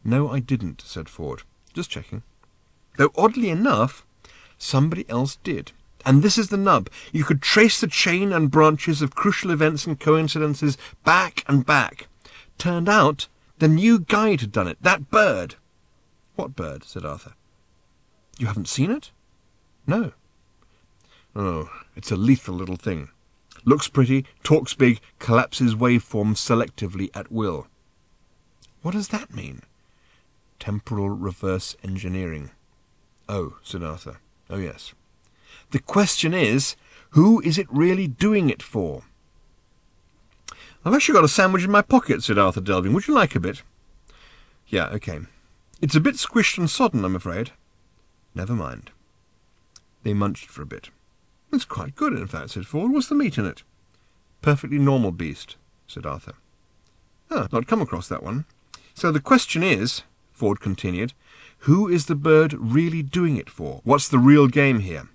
No, I didn't, said Ford. Just checking. Though oddly enough, somebody else did. And this is the nub. You could trace the chain and branches of crucial events and coincidences back and back. Turned out the new guide had done it. That bird. What bird? Said Arthur. You haven't seen it? No. Oh, it's a lethal little thing. Looks pretty, talks big, collapses waveforms selectively at will. What does that mean? Temporal reverse engineering. Oh, said Arthur. Oh, yes. The question is, who is it really doing it for? I've actually got a sandwich in my pocket, said Arthur, delving. Would you like a bit? Yeah, okay. It's a bit squished and sodden, I'm afraid. Never mind. They munched for a bit. It's quite good, in fact, said Ford. What's the meat in it? Perfectly normal beast, said Arthur. Ah, not come across that one. So the question is, Ford continued, who is the bird really doing it for? What's the real game here?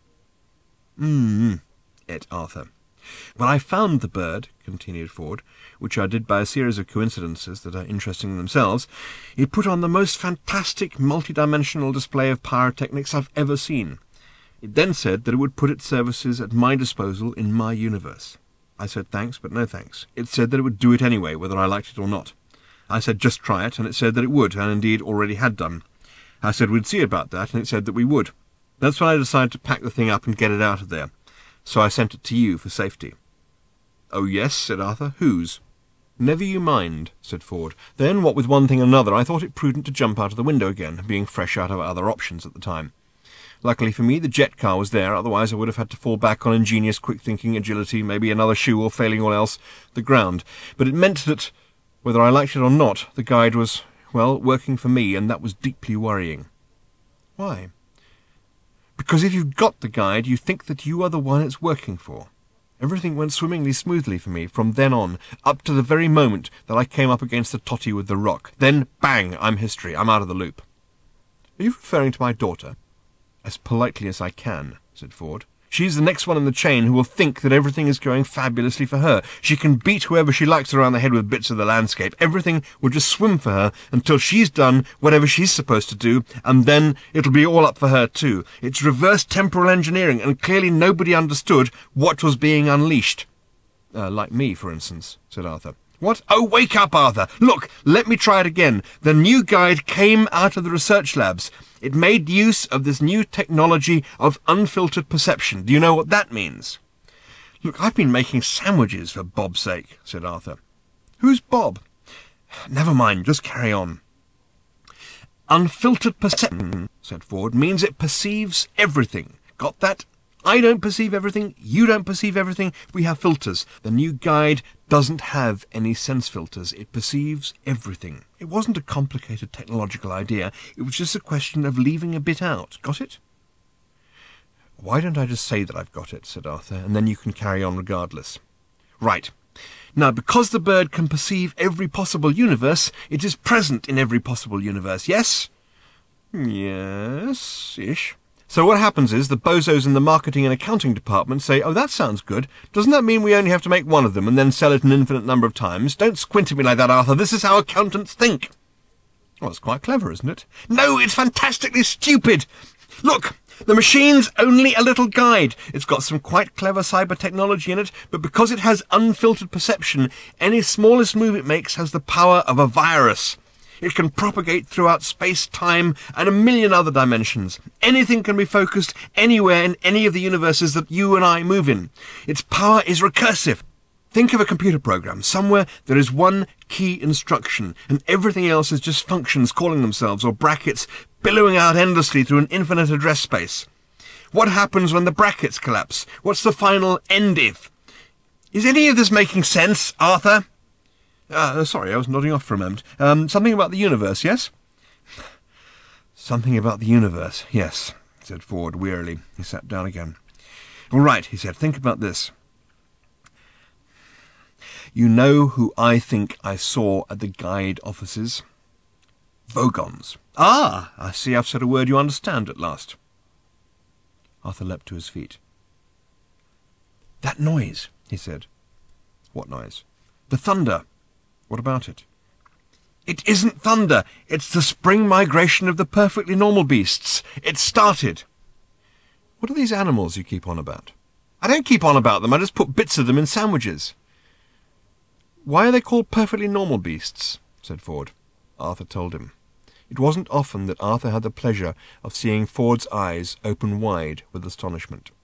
Ate Arthur. When I found the bird, continued Ford, which I did by a series of coincidences that are interesting in themselves, it put on the most fantastic multi-dimensional display of pyrotechnics I've ever seen. It then said that it would put its services at my disposal in my universe. I said thanks, but no thanks. It said that it would do it anyway, whether I liked it or not. I said just try it, and it said that it would, and indeed already had done. I said we'd see about that, and it said that we would. That's when I decided to pack the thing up and get it out of there. So I sent it to you for safety. Oh, yes, said Arthur. Whose? Never you mind, said Ford. Then, what with one thing and another, I thought it prudent to jump out of the window again, being fresh out of other options at the time. Luckily for me, the jet car was there, otherwise I would have had to fall back on ingenious, quick-thinking agility, maybe another shoe, or failing all else, the ground. But it meant that, whether I liked it or not, the guide was, well, working for me, and that was deeply worrying. Why? Because if you've got the guide, you think that you are the one it's working for. Everything went swimmingly smoothly for me from then on, up to the very moment that I came up against the totty with the rock. Then, bang, I'm history. I'm out of the loop. Are you referring to my daughter? As politely as I can, said Ford. She's the next one in the chain who will think that everything is going fabulously for her. She can beat whoever she likes around the head with bits of the landscape. Everything will just swim for her until she's done whatever she's supposed to do, and then it'll be all up for her too. It's reverse temporal engineering, and clearly nobody understood what was being unleashed. Like me, for instance, said Arthur. What? Oh, wake up, Arthur! Look, let me try it again. The new guide came out of the research labs. It made use of this new technology of unfiltered perception. Do you know what that means? Look, I've been making sandwiches for Bob's sake, said Arthur. Who's Bob? Never mind, just carry on. Unfiltered perception, said Ford, means it perceives everything. Got that? I don't perceive everything, you don't perceive everything, we have filters. The new guide doesn't have any sense filters, it perceives everything. It wasn't a complicated technological idea, it was just a question of leaving a bit out. Got it? Why don't I just say that I've got it, said Arthur, and then you can carry on regardless. Right. Now, because the bird can perceive every possible universe, it is present in every possible universe, yes? Yes-ish. So what happens is the bozos in the marketing and accounting department say, oh, that sounds good. Doesn't that mean we only have to make one of them and then sell it an infinite number of times? Don't squint at me like that, Arthur. This is how accountants think. Well, it's quite clever, isn't it? No, it's fantastically stupid. Look, the machine's only a little guide. It's got some quite clever cyber technology in it, but because it has unfiltered perception, any smallest move it makes has the power of a virus. It can propagate throughout space, time, and a million other dimensions. Anything can be focused anywhere in any of the universes that you and I move in. Its power is recursive. Think of a computer program. Somewhere there is one key instruction, and everything else is just functions calling themselves, or brackets billowing out endlessly through an infinite address space. What happens when the brackets collapse? What's the final end if? Is any of this making sense, Arthur? Sorry, I was nodding off for a moment. Something about the universe, yes? Something about the universe, yes, said Ford wearily. He sat down again. All right, he said, think about this. You know who I think I saw at the guide offices? Vogons. Ah, I see I've said a word you understand at last. Arthur leapt to his feet. That noise, he said. What noise? The thunder. What about it? It isn't thunder. It's the spring migration of the perfectly normal beasts. It's started. What are these animals you keep on about? I don't keep on about them. I just put bits of them in sandwiches. Why are they called perfectly normal beasts? Said Ford. Arthur told him. It wasn't often that Arthur had the pleasure of seeing Ford's eyes open wide with astonishment.